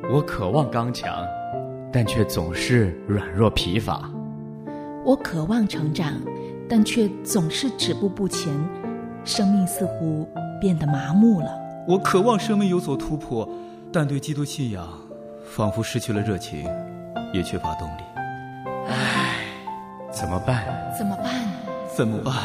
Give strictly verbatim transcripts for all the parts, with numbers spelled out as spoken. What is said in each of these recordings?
我渴望刚强，但却总是软弱疲乏。 我渴望成长，但却总是止步不前，生命似乎变得麻木了。 我渴望生命有所突破，但对基督信仰仿佛失去了热情，也缺乏动力。 唉，怎么办？ 怎么办？ 怎么办？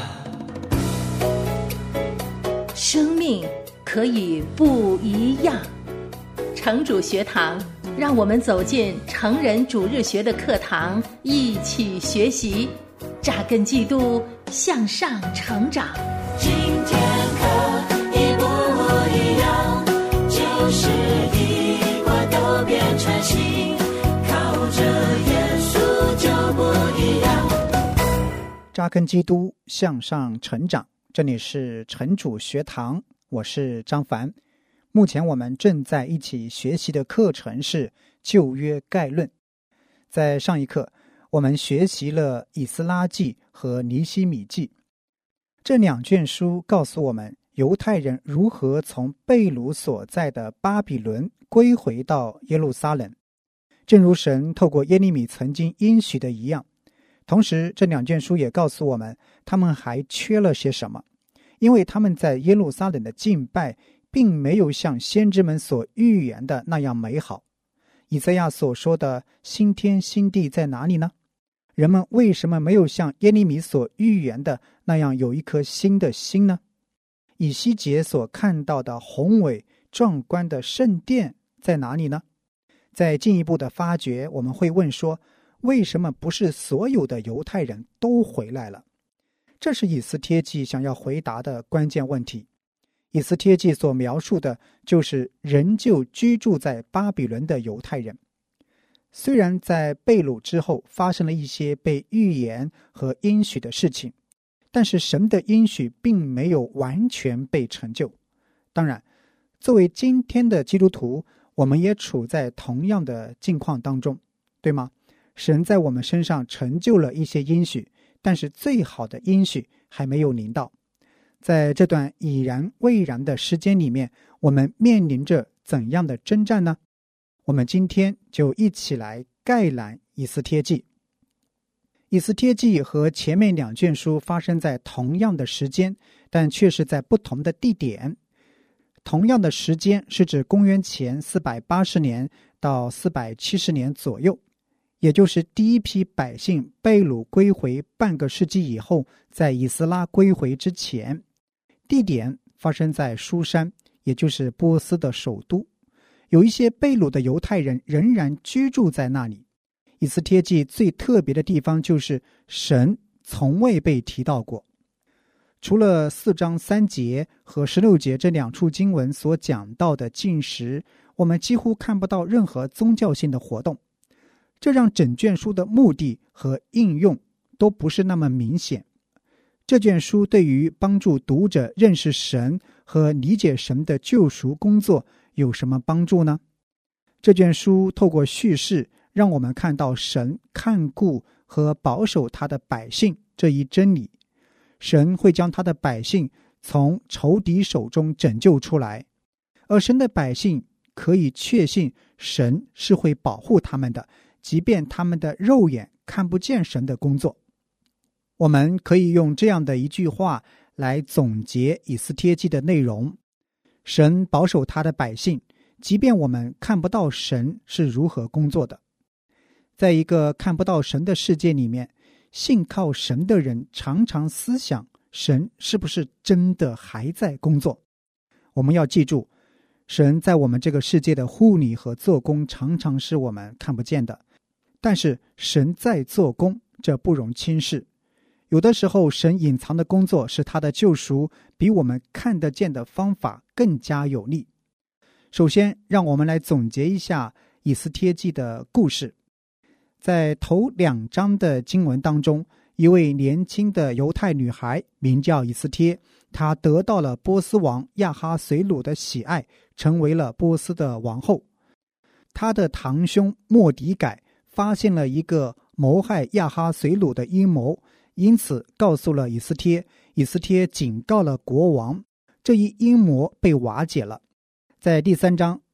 生命可以不一样。城主学堂，让我们走进成人主日学的课堂，一起学习，扎根基督，向上成长。 今天可以不一样，就是一块都变成新，靠着耶稣就不一样。 扎根基督，向上成长。这里是城主学堂，我是张凡。目前我们正在一起学习的课程是旧约概论。在上一课，我们学习了以斯拉记和尼希米记。这两卷书告诉我们犹太人如何从被掳所在的巴比伦归回到耶路撒冷，正如神透过耶利米曾经应许的一样。同时这两卷书也告诉我们他们还缺了些什么，因为他们在耶路撒冷的敬拜并没有像先知们所预言的那样美好。以赛亚所说的新天新地在哪里呢？人们为什么没有像耶利米所预言的那样有一颗新的心呢？以西结所看到的宏伟壮观的圣殿在哪里呢？再进一步的发掘，我们会问说，为什么不是所有的犹太人都回来了？这是以斯帖记想要回答的关键问题。以斯帖记所描述的就是仍旧居住在巴比伦的犹太人。虽然在被掳之后发生了一些被预言和应许的事情，但是神的应许并没有完全被成就。当然，作为今天的基督徒，我们也处在同样的境况当中，对吗？神在我们身上成就了一些应许，但是最好的应许还没有临到。在这段已然未然的时间里面，我们面临着怎样的征战呢？我们今天就一起来概览以斯帖记。以斯帖记和前面两卷书发生在同样的时间，但却是在不同的地点。同样的时间是指公元前四百八十年到四百七十年左右，也就是第一批百姓被掳归回半个世纪以后，在以斯拉归回之前。地点发生在书珊，也就是波斯的首都。有一些被掳的犹太人仍然居住在那里。以斯帖记最特别的地方就是神从未被提到过。除了四章三节和十六节这两处经文所讲到的禁食，我们几乎看不到任何宗教性的活动。这让整卷书的目的和应用都不是那么明显。这卷书对于帮助读者认识神和理解神的救赎工作有什么帮助呢？这卷书透过叙事让我们看到神看顾和保守他的百姓这一真理。神会将他的百姓从仇敌手中拯救出来，而神的百姓可以确信神是会保护他们的，即便他们的肉眼看不见神的工作。我们可以用这样的一句话来总结以斯帖记的内容：神保守他的百姓，即便我们看不到神是如何工作的。在一个看不到神的世界里面，信靠神的人常常思想神是不是真的还在工作。我们要记住，神在我们这个世界的护理和做工常常是我们看不见的，但是神在做工，这不容轻视。有的时候神隐藏的工作使他的救赎比我们看得见的方法更加有力。首先让我们来总结一下以斯帖记的故事。在头两章的经文当中，一位年轻的犹太女孩名叫以斯帖，她得到了波斯王亚哈随鲁的喜爱，成为了波斯的王后。她的堂兄末底改发现了一个谋害亚哈随鲁的阴谋，因此告诉了以斯帖，以斯帖警告了国王，这一阴谋被瓦解了。在第三章，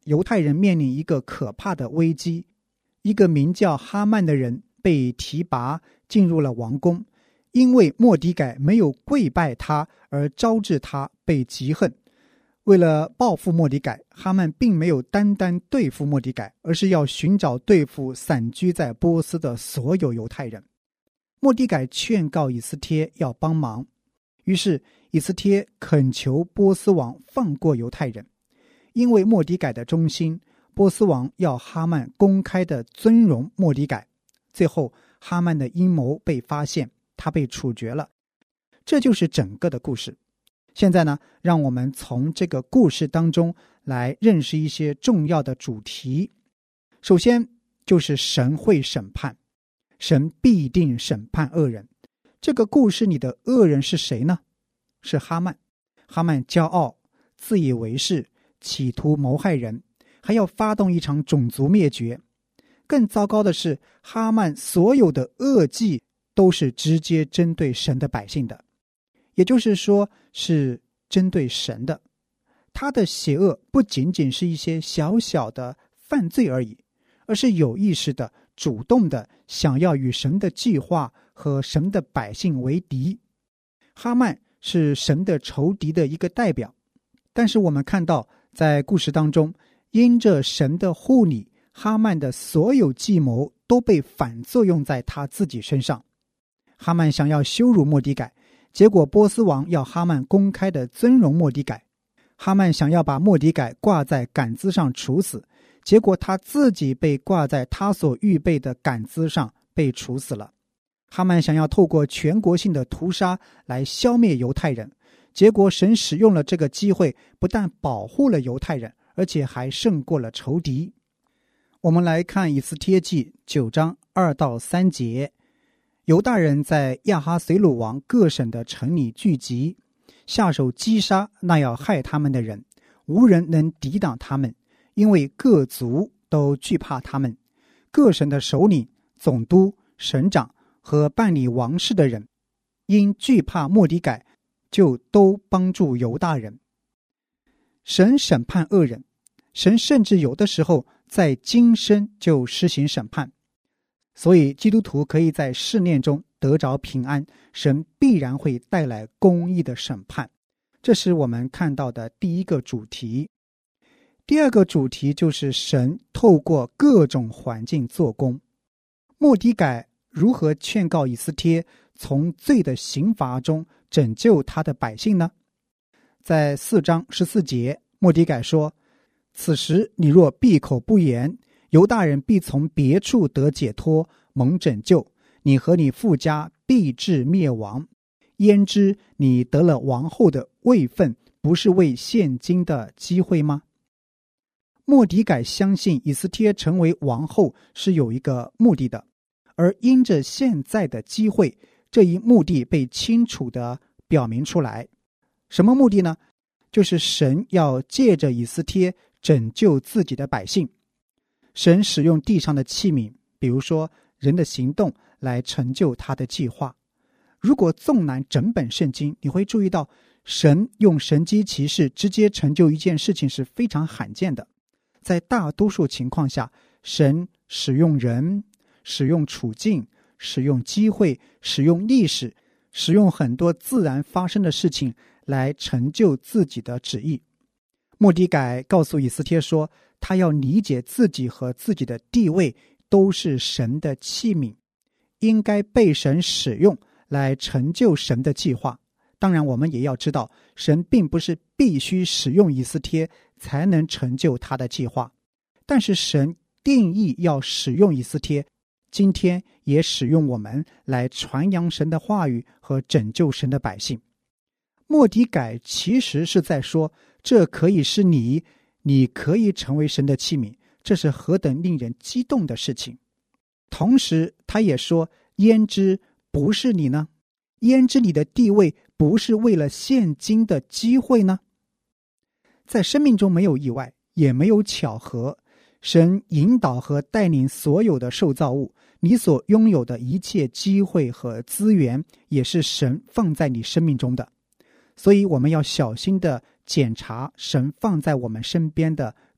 犹太人面临一个可怕的危机，一个名叫哈曼的人被提拔进入了王宫，因为末底改没有跪拜他而招致他被嫉恨。为了报复末底改，哈曼并没有单单对付末底改，而是要寻找对付散居在波斯的所有犹太人。末底改劝告以斯帖要帮忙，于是以斯帖恳求波斯王放过犹太人。因为末底改的忠心，波斯王要哈曼公开的尊荣末底改。最后哈曼的阴谋被发现，他被处决了。这就是整个的故事。现在呢，让我们从这个故事当中来认识一些重要的主题。首先就是神会审判，神必定审判恶人。这个故事里的恶人是谁呢？是哈曼。哈曼骄傲，自以为是，企图谋害人，还要发动一场种族灭绝。更糟糕的是，哈曼所有的恶计都是直接针对神的百姓的，也就是说是针对神的。他的邪恶不仅仅是一些小小的犯罪而已，而是有意识的、主动的想要与神的计划和神的百姓为敌。哈曼是神的仇敌的一个代表，但是我们看到在故事当中，因着神的护理，哈曼的所有计谋都被反作用在他自己身上。哈曼想要羞辱末底改，结果波斯王要哈曼公开的尊荣末底改。哈曼想要把末底改挂在杆子上处死，结果他自己被挂在他所预备的杆子上被处死了。哈曼想要透过全国性的屠杀来消灭犹太人，结果神使用了这个机会，不但保护了犹太人，而且还胜过了仇敌。我们来看以斯帖记九章二到三节。犹大人在亚哈随鲁王各省的城里聚集，下手击杀那要害他们的人，无人能抵挡他们，因为各族都惧怕他们。各省的首领、总督、省长和办理王事的人，因惧怕末底改，就都帮助犹大人。神审判恶人，神甚至有的时候在今生就施行审判。所以基督徒可以在试炼中得着平安，神必然会带来公义的审判。这是我们看到的第一个主题。第二个主题就是神透过各种环境做工。末底改如何劝告以斯帖从罪的刑罚中拯救他的百姓呢？在四章十四节，末底改说：此时你若闭口不言，犹大人必从别处得解脱，蒙拯救，你和你父家必至灭亡。焉知你得了王后的位分，不是为现今的机会吗？末底改相信以斯帖成为王后是有一个目的的，而因着现在的机会，这一目的被清楚地表明出来。什么目的呢？就是神要借着以斯帖拯救自己的百姓。神使用地上的器皿，比如说人的行动，来成就他的计划。如果纵览整本圣经，你会注意到神用神机骑士直接成就一件事情是非常罕见的。在大多数情况下，神使用人，使用处境，使用机会，使用历史，使用很多自然发生的事情来成就自己的旨意。末底改告诉以斯帖说，他要理解自己和自己的地位都是神的器皿，应该被神使用来成就神的计划。当然我们也要知道，神并不是必须使用以斯帖才能成就他的计划，但是神定义要使用以斯帖，今天也使用我们来传扬神的话语和拯救神的百姓。末底改其实是在说，这可以是你，你可以成为神的器皿，这是何等令人激动的事情。同时他也说，焉知不是你呢？焉知你的地位不是为了现今的机会呢？在生命中没有意外，也没有巧合，神引导和带领所有的受造物，你所拥有的一切机会和资源也是神放在你生命中的。所以我们要小心地检查神放在我们身边的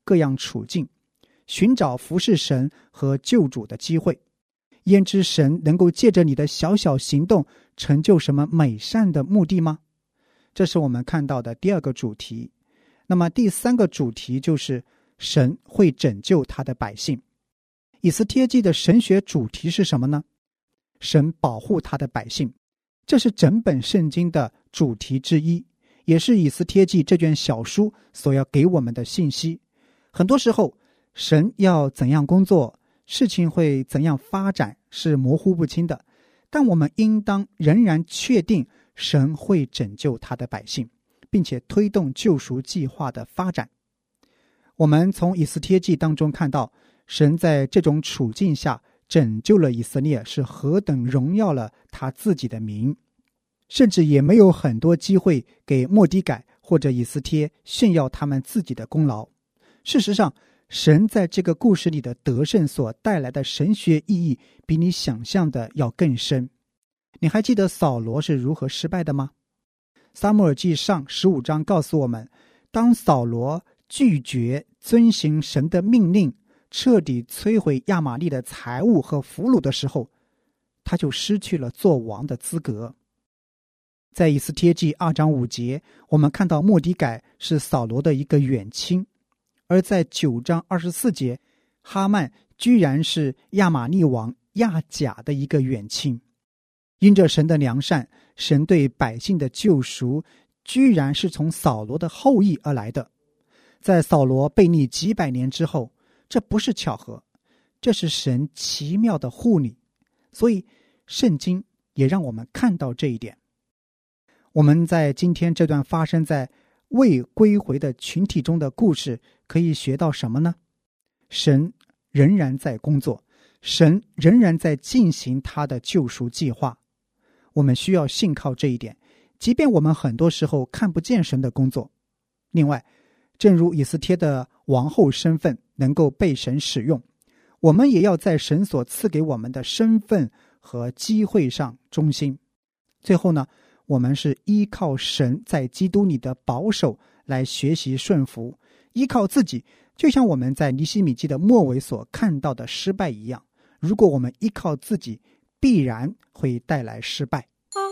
各样处境，寻找服侍神和救主的机会。焉知神能够借着你的小小行动成就什么美善的目的吗？这是我们看到的第二个主题。那么第三个主题就是神会拯救他的百姓。以斯帖记的神学主题是什么呢？神保护他的百姓，这是整本圣经的主题之一，也是以斯帖记这卷小书所要给我们的信息。很多时候神要怎样工作，事情会怎样发展是模糊不清的，但我们应当仍然确定神会拯救他的百姓，并且推动救赎计划的发展。我们从以斯帖记当中看到，神在这种处境下拯救了以色列是何等荣耀了他自己的名，甚至也没有很多机会给末底改或者以斯帖炫耀他们自己的功劳。事实上，神在这个故事里的得胜所带来的神学意义比你想象的要更深。你还记得扫罗是如何失败的吗？撒母耳记上十五章告诉我们，当扫罗拒绝遵行神的命令，彻底摧毁亚玛力的财物和俘虏的时候，他就失去了做王的资格。在以斯帖记二章五节，我们看到末底改是扫罗的一个远亲，而在九章二十四节，哈曼居然是亚玛力王亚甲的一个远亲。因着神的良善，神对百姓的救赎居然是从扫罗的后裔而来的。在扫罗悖逆几百年之后，这不是巧合，这是神奇妙的护理。所以圣经也让我们看到这一点。我们在今天这段发生在未归回的群体中的故事可以学到什么呢？神仍然在工作，神仍然在进行他的救赎计划。我们需要信靠这一点，即便我们很多时候看不见神的工作。另外，正如以斯帖的王后身份能够被神使用，我们也要在神所赐给我们的身份和机会上忠心。最后呢，我们是依靠神在基督里的保守来学习顺服，依靠自己，就像我们在尼希米记的末尾所看到的失败一样。如果我们依靠自己，必然会带来失败。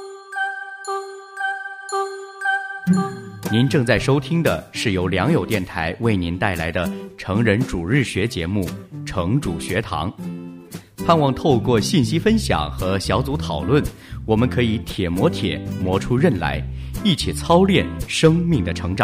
您正在收听的是由良友电台为您带来的成人主日学节目《成主学堂》，盼望透过信息分享和小组讨论，我们可以铁磨铁磨出刃来，一起操练生命的成长。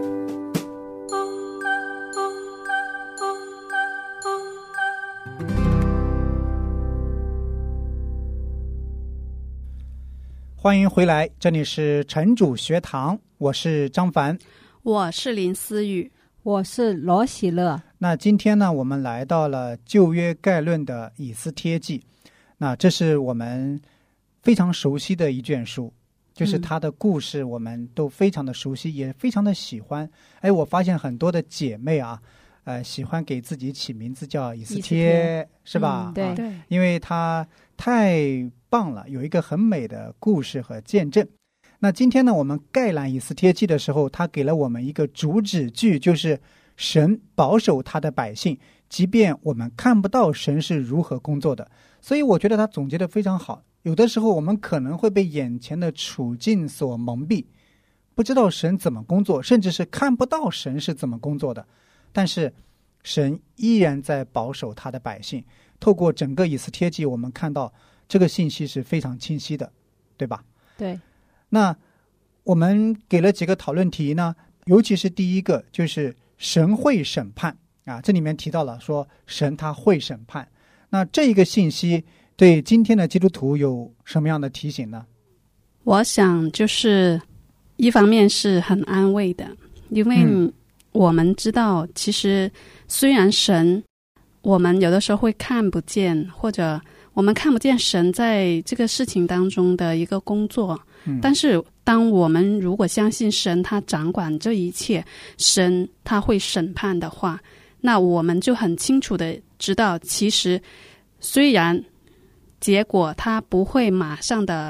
欢迎回来，这里是成主学堂，我是张凡， 我是林思雨， 我是罗喜乐。 那今天呢，我们来到了旧约概论的以斯帖记。那这是我们非常熟悉的一卷书，就是它的故事我们都非常的熟悉，嗯、也非常的喜欢。哎，我发现很多的姐妹啊，呃，喜欢给自己起名字叫以斯帖，是吧？ 嗯、对、 啊，因为它太棒了，有一个很美的故事和见证。那今天呢，我们概览以斯帖记的时候，他给了我们一个主旨句，就是神保守他的百姓，即便我们看不到神是如何工作的。所以我觉得他总结得非常好。有的时候我们可能会被眼前的处境所蒙蔽，不知道神怎么工作，甚至是看不到神是怎么工作的。但是神依然在保守他的百姓。透过整个以斯帖记，我们看到这个信息是非常清晰的，对吧？ 对。 那我们给了几个讨论题呢，尤其是第一个，就是神会审判啊，这里面提到了说神他会审判。那这一个信息对今天的基督徒有什么样的提醒呢？ 我想就是一方面是很安慰的，因为我们知道其实虽然神我们有的时候会看不见，或者我们看不见神在这个事情当中的一个工作、嗯、但是当我们如果相信神他掌管这一切，神他会审判的话，那我们就很清楚的知道，其实虽然结果他不会马上的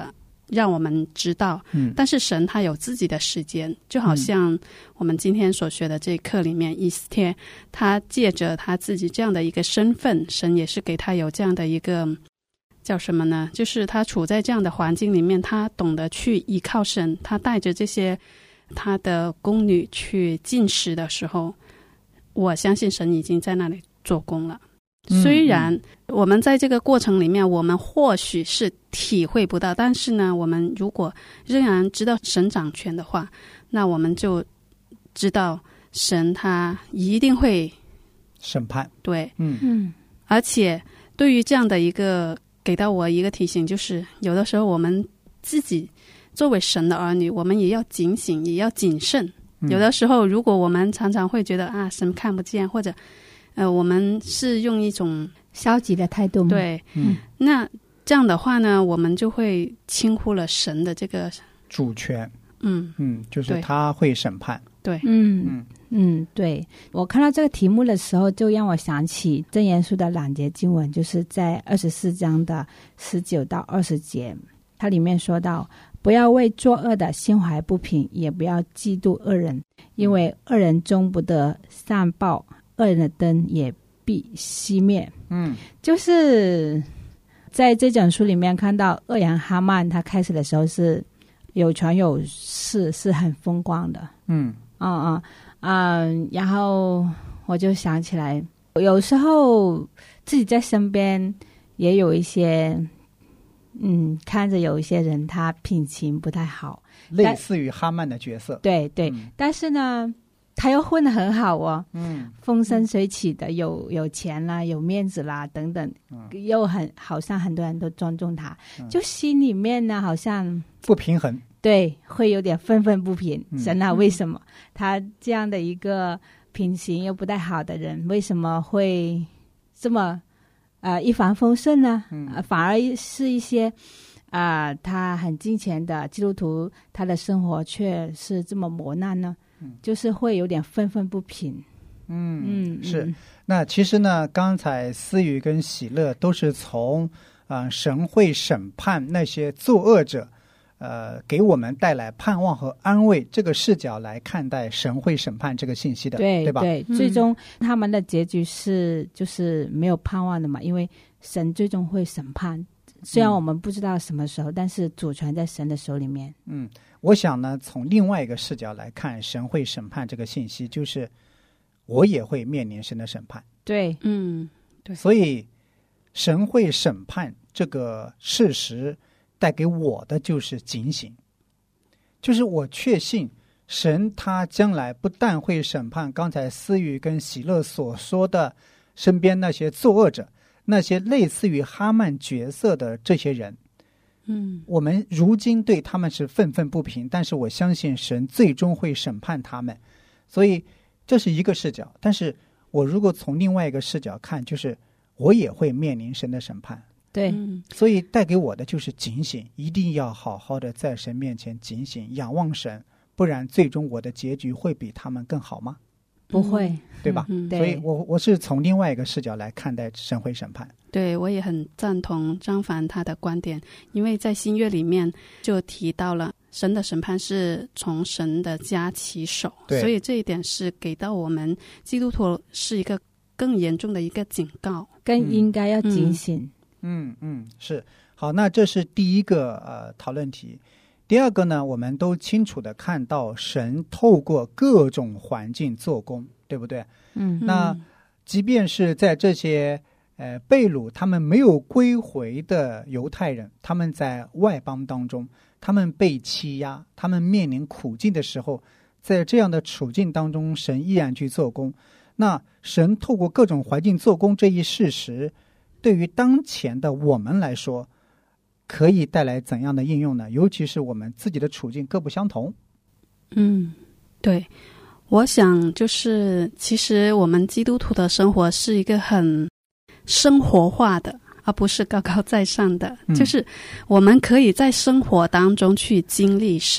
让我们知道， 嗯， 但是神他有自己的时间，就好像我们今天所学的这一课里面，以斯帖他借着他自己这样的一个身份，神也是给他有这样的一个叫什么呢，就是他处在这样的环境里面，他懂得去依靠神，他带着这些他的宫女去进食的时候，我相信神已经在那里做工了。虽然我们在这个过程里面我们或许是体会不到，但是呢，我们如果仍然知道神掌权的话，那我们就知道神他一定会审判。 对， 嗯嗯， 而且对于这样的一个给到我一个提醒，就是有的时候我们自己作为神的儿女，我们也要警醒，也要谨慎。有的时候如果我们常常会觉得啊，神看不见，或者呃，我们是用一种消极的态度吗？ 对， 嗯， 那这样的话呢，我们就会轻忽了神的这个主权。 嗯嗯，就是对他会审判。 对， 嗯嗯嗯，对，我看到这个题目的时候，就让我想起箴言书的两节经文，就是在二十四章的十九到二十节，它里面说到，不要为作恶的心怀不平，也不要嫉妒恶人，因为恶人终不得善报，恶人的灯也必熄灭。 嗯， 就是在这本书里面看到恶人哈曼，他开始的时候是有权有势，是很风光的。 嗯嗯嗯嗯，然后我就想起来，有时候自己在身边也有一些，嗯，看着有一些人他品行不太好， 类似于哈曼的角色。 对对、 嗯但是呢他又混得很好哦， 嗯风生水起的，有有钱啦，有面子啦等等， 嗯又很好像很多人都尊重他， 嗯就心里面呢好像不平衡。 对会有点愤愤不平， 嗯神啊，为什么他这样的一个品行又不太好的人，为什么会这么呃一帆风顺呢？ 嗯呃、反而是一些啊、呃、他很金钱的基督徒，他的生活却是这么磨难呢？ 嗯就是会有点愤愤不平。 嗯嗯， 是嗯。 那其实呢，刚才思雨跟喜乐都是从啊、呃、神会审判那些作恶者，呃，给我们带来盼望和安慰这个视角来看待神会审判这个信息的，对吧？ 对对， 嗯最终他们的结局是就是没有盼望的嘛，因为神最终会审判。虽然我们不知道什么时候，但是主权在神的手里面。 嗯，我想呢，从另外一个视角来看，神会审判这个信息，就是我也会面临神的审判。 对， 嗯对， 所以神会审判这个事实带给我的就是警醒，就是我确信神他将来不但会审判刚才思雨跟喜乐所说的身边那些作恶者，那些类似于哈曼角色的这些人， 嗯我们如今对他们是愤愤不平，但是我相信神最终会审判他们。所以这是一个视角，但是我如果从另外一个视角看，就是我也会面临神的审判， 对， 嗯所以带给我的就是警醒，一定要好好的在神面前警醒，仰望神，不然最终我的结局会比他们更好吗？ 不会， 对吧？ 嗯对， 所以我我是从另外一个视角来看待神会审判。 对，我也很赞同张凡他的观点，因为在新约里面就提到了神的审判是从神的家起手， 对所以这一点是给到我们基督徒是一个更严重的一个警告。 更应该要警醒。 嗯嗯，是。好，那这是第一个呃讨论题。第二个呢，我们都清楚的看到神透过各种环境做工，对不对？ 嗯那即便是在这些呃被掳他们没有归回的犹太人，他们在外邦当中，他们被欺压，他们面临苦境的时候，在这样的处境当中，神依然去做工。那神透过各种环境做工这一事实，对于当前的我们来说，可以带来怎样的应用呢？尤其是我们自己的处境各不相同。 嗯，对，我想就是其实我们基督徒的生活是一个很生活化的，而不是高高在上的、 嗯、 就是我们可以在生活当中去经历神，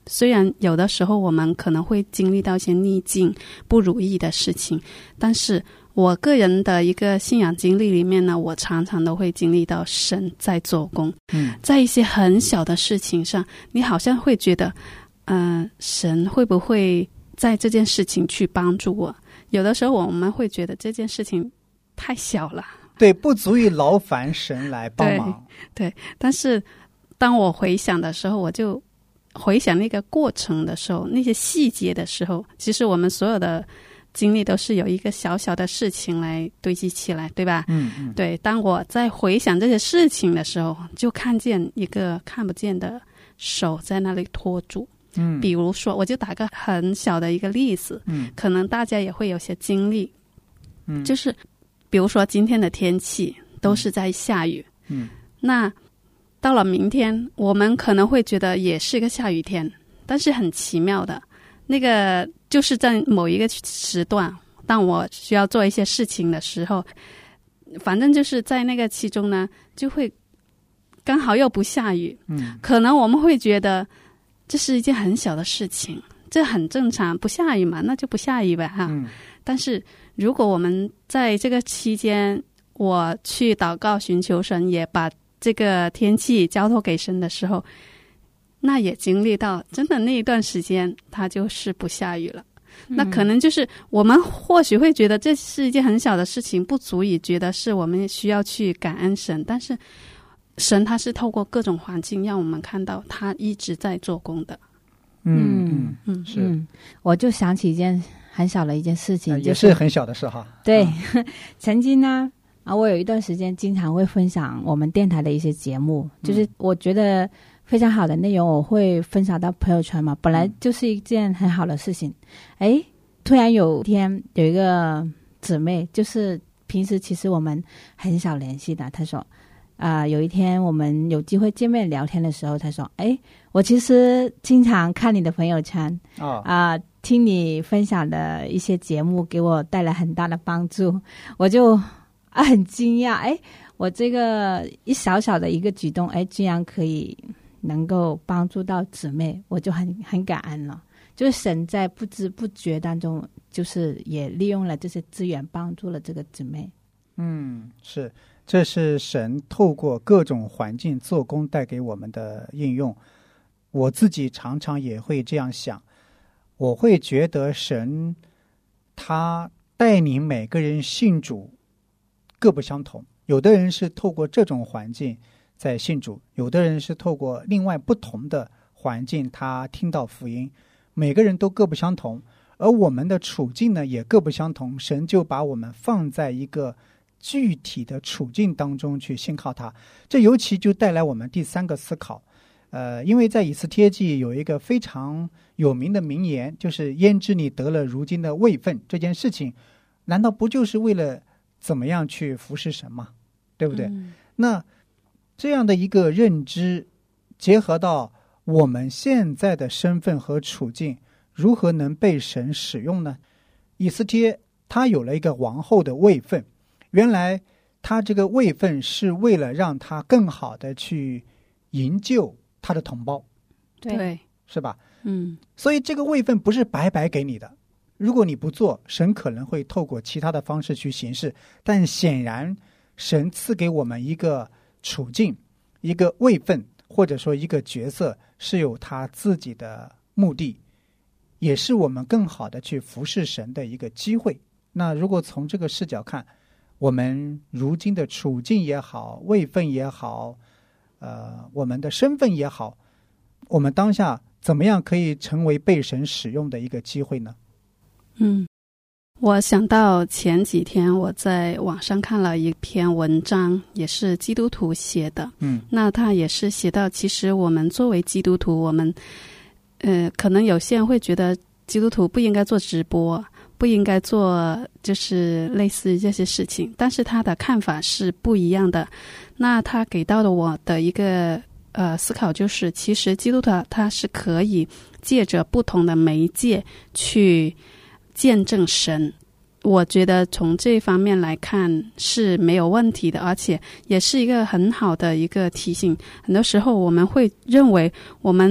虽然有的时候我们可能会经历到一些逆境不如意的事情，但是我个人的一个信仰经历里面呢，我常常都会经历到神在做工。 嗯， 在一些很小的事情上，你好像会觉得呃，神会不会在这件事情去帮助我？有的时候我们会觉得这件事情太小了， 对，不足以劳烦神来帮忙。 对，对，但是当我回想的时候，我就回想那个过程的时候，那些细节的时候，其实我们所有的经历都是有一个小小的事情来堆积起来，对吧？ 嗯嗯， 对。当我在回想这些事情的时候，就看见一个看不见的手在那里托住。 嗯， 比如说，我就打个很小的一个例子， 嗯， 可能大家也会有些经历， 嗯， 就是比如说今天的天气都是在下雨， 嗯， 那到了明天，我们可能会觉得也是个下雨天，但是很奇妙的，那个就是在某一个时段，当我需要做一些事情的时候，反正就是在那个其中呢，就会刚好又不下雨。 嗯， 可能我们会觉得这是一件很小的事情，这很正常，不下雨嘛，那就不下雨呗哈。 嗯， 但是如果我们在这个期间，我去祷告寻求神，也把这个天气交托给神的时候，那也经历到真的那一段时间它就是不下雨了。 嗯、 那可能就是我们或许会觉得这是一件很小的事情，不足以觉得是我们需要去感恩神，但是神他是透过各种环境让我们看到他一直在做工的。 嗯嗯嗯， 是、 嗯，我就想起一件很小的一件事情， 呃、 就是、 也是很小的事哈。 对、 嗯、 曾经呢啊，我有一段时间经常会分享我们电台的一些节目、嗯、就是我觉得非常好的内容，我会分享到朋友圈嘛，本来就是一件很好的事情。哎、嗯，突然有一天有一个姊妹，就是平时其实我们很少联系的，她说啊、呃，有一天我们有机会见面聊天的时候，她说哎，我其实经常看你的朋友圈啊、 哦呃，听你分享的一些节目给我带来很大的帮助。我就啊很惊讶，哎，我这个一小小的一个举动，哎，居然可以能够帮助到姊妹，我就很很感恩了。就是神在不知不觉当中，就是也利用了这些资源帮助了这个姊妹。 嗯，是，这是神透过各种环境做工带给我们的应用。我自己常常也会这样想，我会觉得神他带领每个人信主各不相同，有的人是透过这种环境在信主，有的人是透过另外不同的环境他听到福音，每个人都各不相同，而我们的处境呢也各不相同，神就把我们放在一个具体的处境当中去信靠他。这尤其就带来我们第三个思考，呃，因为在以斯帖记有一个非常有名的名言，就是焉知你得了如今的位分，这件事情难道不就是为了怎么样去服侍神吗？对不对、嗯、那这样的一个认知结合到我们现在的身份和处境，如何能被神使用呢？以斯帖他有了一个王后的位分，原来他这个位分是为了让他更好的去营救他的同胞， 对， 是吧？ 嗯， 所以这个位分不是白白给你的，如果你不做，神可能会透过其他的方式去行事，但显然神赐给我们一个处境，一个位分，或者说一个角色，是有他自己的目的，也是我们更好的去服侍神的一个机会。那如果从这个视角看，我们如今的处境也好，位分也好，呃，我们的身份也好，我们当下怎么样可以成为被神使用的一个机会呢？ 嗯，我想到前几天我在网上看了一篇文章，也是基督徒写的。 嗯， 那他也是写到，其实我们作为基督徒，我们呃，可能有些人会觉得基督徒不应该做直播，不应该做就是类似这些事情，但是他的看法是不一样的。那他给到的我的一个呃思考就是，其实基督徒他是可以借着不同的媒介去见证神，我觉得从这方面来看是没有问题的，而且也是一个很好的一个提醒。很多时候我们会认为我们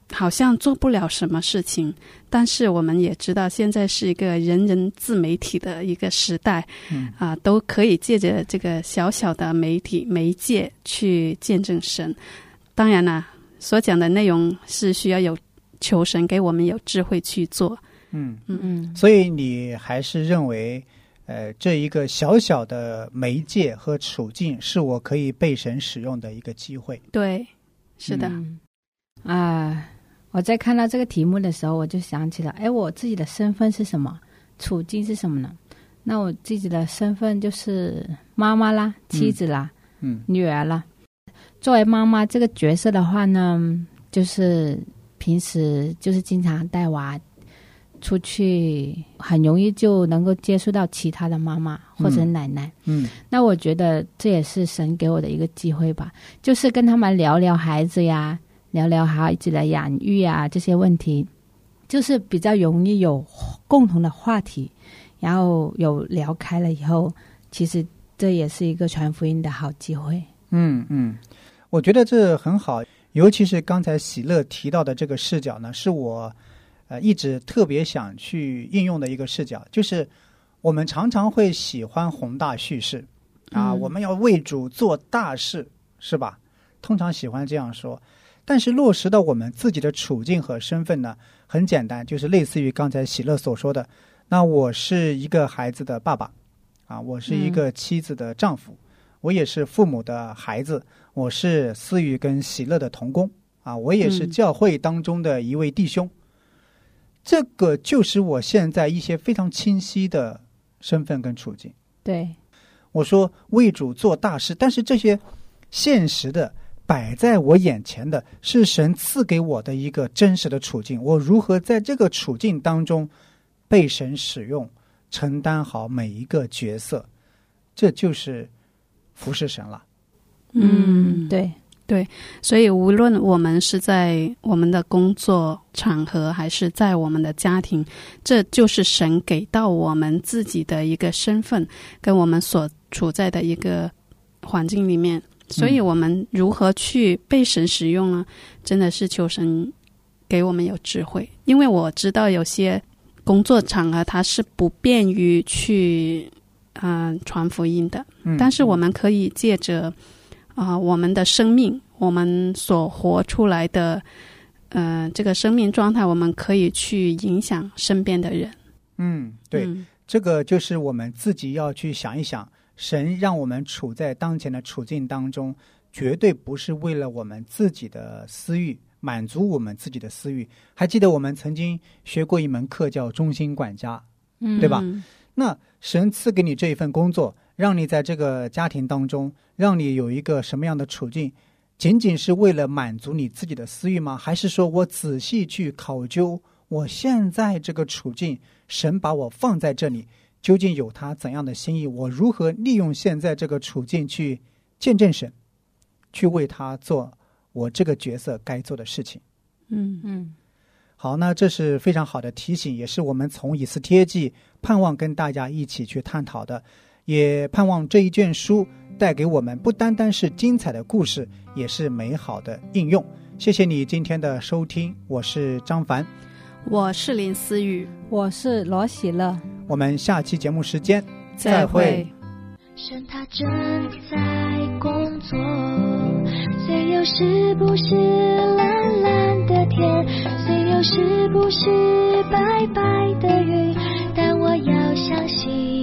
好像做不了什么事情，但是我们也知道现在是一个人人自媒体的一个时代，嗯啊、呃，都可以借着这个小小的媒体媒介去见证神。当然啦，所讲的内容是需要有求神给我们有智慧去做。 嗯嗯嗯，所以你还是认为呃，这一个小小的媒介和处境是我可以被神使用的一个机会。 对，是的。 嗯啊，我在看到这个题目的时候，我就想起了，哎，我自己的身份是什么？处境是什么呢？那我自己的身份就是妈妈啦，妻子啦， 嗯， 女儿啦。作为妈妈这个角色的话呢，就是平时就是经常带娃出去，很容易就能够接触到其他的妈妈或者奶奶。 嗯， 那我觉得这也是神给我的一个机会吧，就是跟他们聊聊孩子呀，聊聊孩子的养育啊这些问题，就是比较容易有共同的话题，然后有聊开了以后，其实这也是一个传福音的好机会。 嗯嗯，我觉得这很好，尤其是刚才喜乐提到的这个视角呢，是我呃一直特别想去应用的一个视角，就是我们常常会喜欢宏大叙事啊， 嗯、 我们要为主做大事，是吧？通常喜欢这样说。但是落实到我们自己的处境和身份呢，很简单，就是类似于刚才喜乐所说的，那我是一个孩子的爸爸啊，我是一个妻子的丈夫、嗯、我也是父母的孩子，我是思雨跟喜乐的同工啊，我也是教会当中的一位弟兄、嗯、这个就是我现在一些非常清晰的身份跟处境。 对， 我说为主做大事，但是这些现实的摆在我眼前的是神赐给我的一个真实的处境，我如何在这个处境当中被神使用，承担好每一个角色，这就是服侍神了。 嗯，对对，所以无论我们是在我们的工作场合还是在我们的家庭，这就是神给到我们自己的一个身份，跟我们所处在的一个环境里面，所以我们如何去被神使用呢？真的是求神给我们有智慧，因为我知道有些工作场合它是不便于去嗯、呃、传福音的、嗯、但是我们可以借着啊、呃、我们的生命，我们所活出来的呃这个生命状态，我们可以去影响身边的人。 嗯，对、嗯、这个就是我们自己要去想一想，神让我们处在当前的处境当中，绝对不是为了我们自己的私欲，满足我们自己的私欲。还记得我们曾经学过一门课叫忠心管家、嗯、对吧？那神赐给你这一份工作，让你在这个家庭当中，让你有一个什么样的处境，仅仅是为了满足你自己的私欲吗？还是说我仔细去考究我现在这个处境，神把我放在这里究竟有他怎样的心意，我如何利用现在这个处境去见证神，去为他做我这个角色该做的事情。 嗯嗯， 好，那这是非常好的提醒，也是我们从以斯帖记盼望跟大家一起去探讨的，也盼望这一卷书带给我们不单单是精彩的故事，也是美好的应用。谢谢你今天的收听，我是张凡， 我是林思雨， 我是罗喜乐， 我们下期节目时间再会。 神他正在工作，虽有时不是蓝蓝的天，虽有时不是白白的云，但我要相信，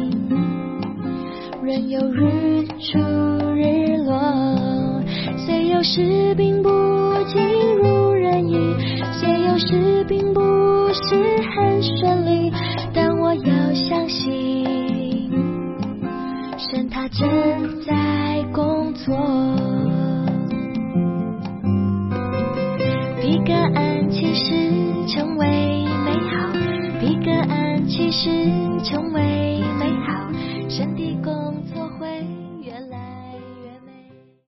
任有日出日落，虽有时并不尽如人意，虽有时并不是很顺利，但我要相信，神他正在工作。比个案其实成为美好，比个案其实成为